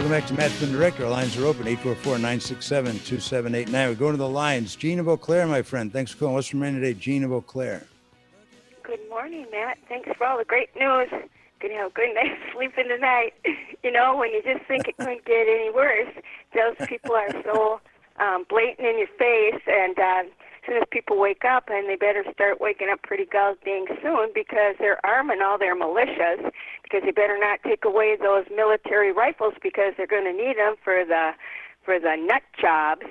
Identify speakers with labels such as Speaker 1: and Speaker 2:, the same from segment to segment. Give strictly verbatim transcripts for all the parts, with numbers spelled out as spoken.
Speaker 1: Welcome back to Matt's Been Director. Our lines are open, eight four four, nine six seven, two seven eight nine. We're going to the lines. Gene of Eau Claire, my friend. Thanks for calling. What's your name today? Gene of Eau Claire.
Speaker 2: Good morning, Matt. Thanks for all the great news. Gonna have a good night's sleeping tonight. You know, when you just think it couldn't get any worse, those people are so um, blatant in your face, and uh, as soon as people wake up, and they better start waking up pretty goddamn soon, because they're arming all their militias, because they better not take away those military rifles, because they're going to need them for the for the nut jobs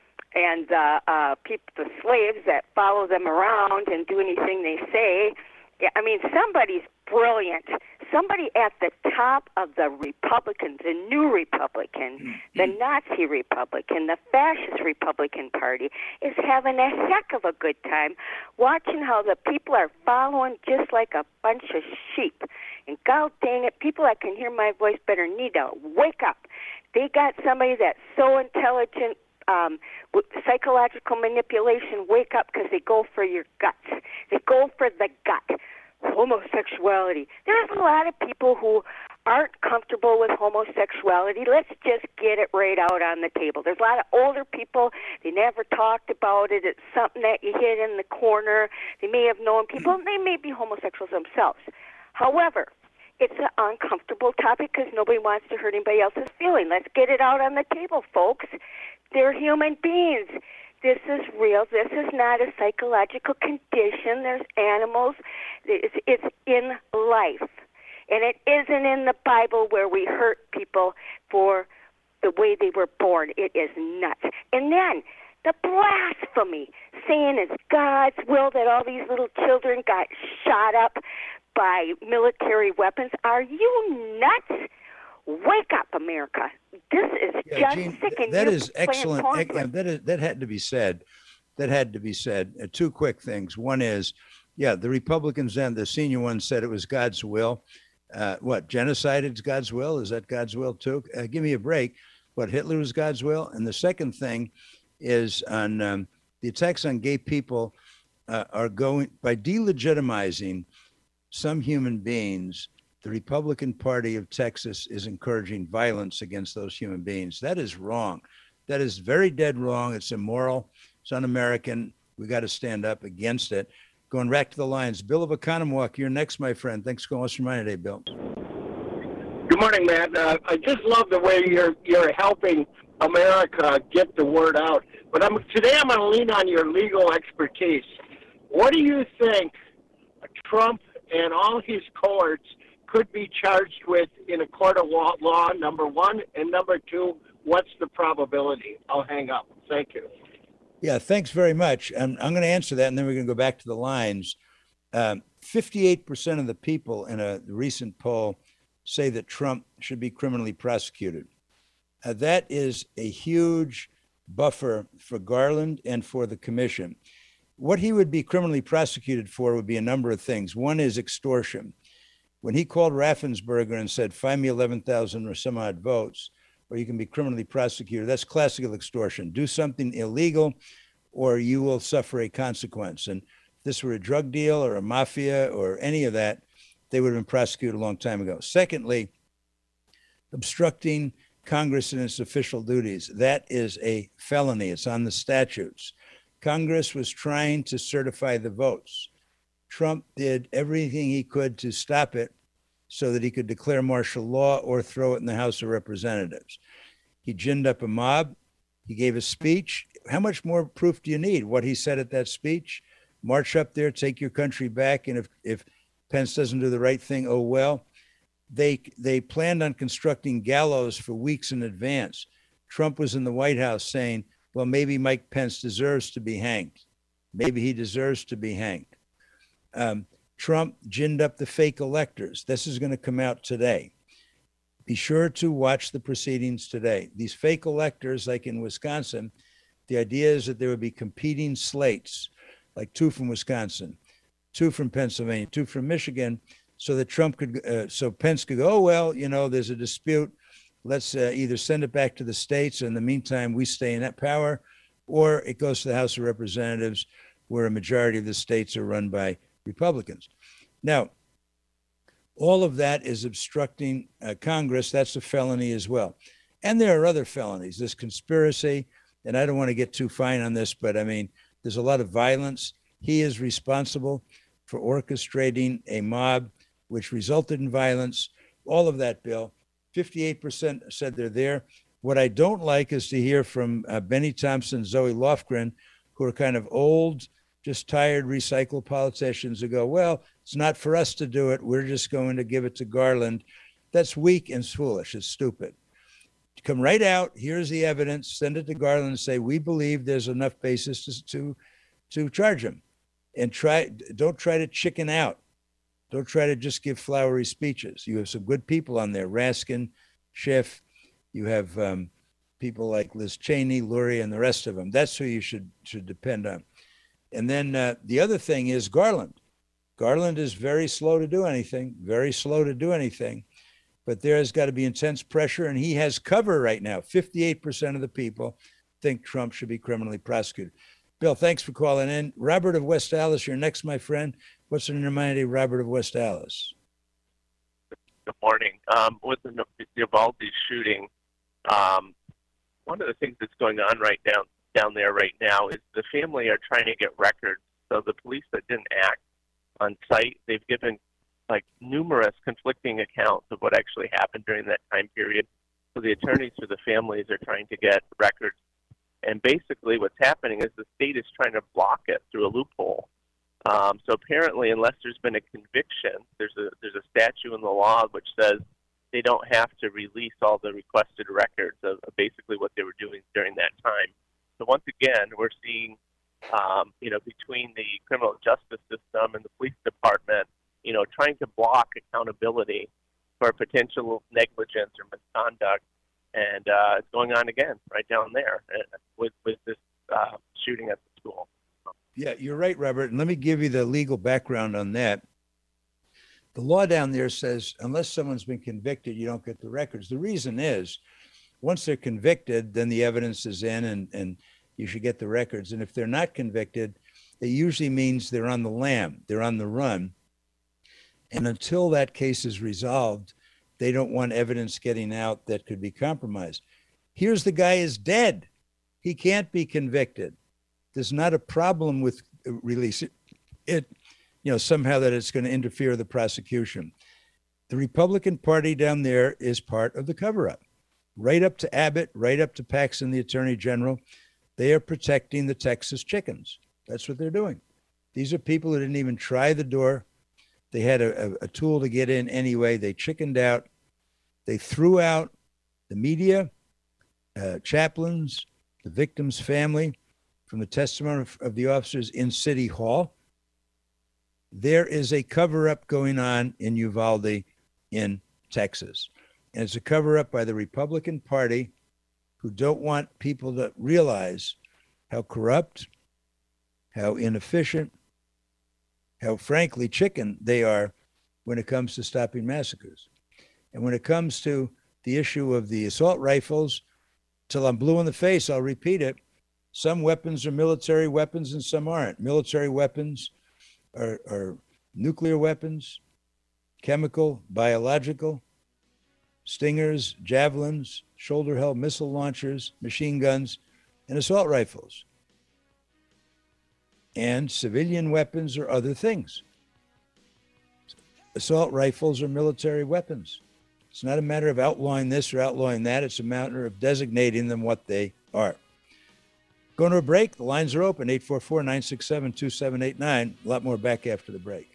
Speaker 2: and the uh, people, the slaves that follow them around and do anything they say. Yeah, I mean, somebody's brilliant. Somebody at the top of the Republican, the new Republican, the Nazi Republican, the fascist Republican Party is having a heck of a good time watching how the people are following just like a bunch of sheep. And God dang it, people that can hear my voice better need to wake up. They got somebody that's so intelligent, um, with psychological manipulation, wake up, because they go for your guts. They go for the gut. Homosexuality. There's a lot of people who aren't comfortable with homosexuality. Let's just get it right out on the table. There's a lot of older people. They never talked about it. It's something that you hid in the corner. They may have known people, and they may be homosexuals themselves. However, it's an uncomfortable topic because nobody wants to hurt anybody else's feeling. Let's get it out on the table, folks. They're human beings. This is real. This is not a psychological condition. There's animals. It's, it's in life. And it isn't in the Bible where we hurt people for the way they were born. It is nuts. And then the blasphemy, saying it's God's will that all these little children got shot up by military weapons. Are you nuts? Wake up, America. This is
Speaker 1: yeah,
Speaker 2: just
Speaker 1: Gene,
Speaker 2: sick. And
Speaker 1: that
Speaker 2: you're
Speaker 1: is excellent.
Speaker 2: playing
Speaker 1: That is, that had to be said. That had to be said. Uh, two quick things. One is, yeah, the Republicans and the senior one said it was God's will. Uh, what, genocide is God's will? Is that God's will too? Uh, give me a break. What, Hitler was God's will? And the second thing is on um, the attacks on gay people uh, are going, by delegitimizing some human beings, the Republican Party of Texas is encouraging violence against those human beings. That is wrong. That is very dead wrong. It's immoral. It's un-American. We got to stand up against it. Going back to the lines, Bill of Oconomowoc, you're next, my friend. Thanks for calling us from mine today, Bill.
Speaker 3: Good morning, Matt. Uh, I just love the way you're you're helping America get the word out. But I'm, today I'm going to lean on your legal expertise. What do you think Trump and all his cohorts could be charged with in a court of law, law, number one? And number two, what's the probability? I'll hang up. Thank you.
Speaker 1: Yeah, thanks very much. And I'm going to answer that, and then we're going to go back to the lines. Um, fifty-eight percent of the people in a recent poll say that Trump should be criminally prosecuted. Uh, that is a huge buffer for Garland and for the commission. What he would be criminally prosecuted for would be a number of things. One is extortion. When he called Raffensperger and said, find me eleven thousand or some odd votes, or you can be criminally prosecuted, that's classical extortion. Do something illegal or you will suffer a consequence. And if this were a drug deal or a mafia or any of that, they would have been prosecuted a long time ago. Secondly, obstructing Congress in its official duties. That is a felony. It's on the statutes. Congress was trying to certify the votes. Trump did everything he could to stop it so that he could declare martial law or throw it in the House of Representatives. He ginned up a mob. He gave a speech. How much more proof do you need? What he said at that speech? March up there, take your country back, and if, if Pence doesn't do the right thing, oh well. They, they planned on constructing gallows for weeks in advance. Trump was in the White House saying, well, maybe Mike Pence deserves to be hanged. Maybe he deserves to be hanged. Um, Trump ginned up the fake electors. This is going to come out today. Be sure to watch the proceedings today. These fake electors, like in Wisconsin, the idea is that there would be competing slates, like two from Wisconsin, two from Pennsylvania, two from Michigan, so that Trump could, uh, so Pence could go, oh, well, you know, there's a dispute. Let's uh, either send it back to the states. In the meantime, we stay in that power, or it goes to the House of Representatives, where a majority of the states are run by Republicans. Now, all of that is obstructing uh, Congress. That's a felony as well. And there are other felonies. This conspiracy, and I don't want to get too fine on this, but I mean, there's a lot of violence. He is responsible for orchestrating a mob which resulted in violence. All of that, Bill. fifty-eight percent said they're there. What I don't like is to hear from uh, Benny Thompson, Zoe Lofgren, who are kind of old, just tired, recycled politicians who go, well, it's not for us to do it. We're just going to give it to Garland. That's weak and foolish. It's stupid. Come right out. Here's the evidence. Send it to Garland and say, we believe there's enough basis to, to, to charge him. And try, don't try to chicken out. Don't try to just give flowery speeches. You have some good people on there, Raskin, Schiff. You have um, people like Liz Cheney, Lurie, and the rest of them. That's who you should should depend on. And then uh, the other thing is Garland. Garland is very slow to do anything, very slow to do anything. But there has got to be intense pressure, and he has cover right now. fifty-eight percent of the people think Trump should be criminally prosecuted. Bill, thanks for calling in. Robert of West Allis, you're next, my friend. What's in your mind, Robert of West Allis?
Speaker 4: Good morning. Um, with the Uvalde shooting, um, one of the things that's going on right down down there right now is the family are trying to get records. So the police that didn't act on site, they've given like numerous conflicting accounts of what actually happened during that time period. So the attorneys for the families are trying to get records. And basically what's happening is the state is trying to block it through a loophole. Um, so apparently, unless there's been a conviction, there's a there's a statute in the law which says they don't have to release all the requested records of, of basically what they were doing during that time. So once again, we're seeing, um, you know, between the criminal justice system and the police department, you know, trying to block accountability for potential negligence or misconduct. And uh, it's going on again right down there with, with this uh, shooting at the school.
Speaker 1: Yeah, you're right, Robert. And let me give you the legal background on that. The law down there says unless someone's been convicted, you don't get the records. The reason is once they're convicted, then the evidence is in and, and you should get the records. And if they're not convicted, it usually means they're on the lam, they're on the run. And until that case is resolved, they don't want evidence getting out that could be compromised. Here's the guy is dead. He can't be convicted. There's not a problem with release it, you know, somehow that it's going to interfere with the prosecution. The Republican Party down there is part of the cover-up. Right up to Abbott, right up to Paxton, the Attorney General, they are protecting the Texas chickens. That's what they're doing. These are people who didn't even try the door. They had a, a, a tool to get in anyway. They chickened out. They threw out the media, uh, chaplains, the victim's family from the testimony of, of the officers in City Hall. There is a cover-up going on in Uvalde in Texas. And it's a cover-up by the Republican Party who don't want people to realize how corrupt, how inefficient, how frankly chicken they are when it comes to stopping massacres. And when it comes to the issue of the assault rifles, till I'm blue in the face, I'll repeat it. Some weapons are military weapons and some aren't. Military weapons are, are nuclear weapons, chemical, biological, stingers, javelins, shoulder-held missile launchers, machine guns, and assault rifles. And civilian weapons are other things. Assault rifles are military weapons. It's not a matter of outlawing this or outlawing that. It's a matter of designating them what they are. Going to a break. The lines are open, eight four four, nine six seven, two seven eight nine. A lot more back after the break.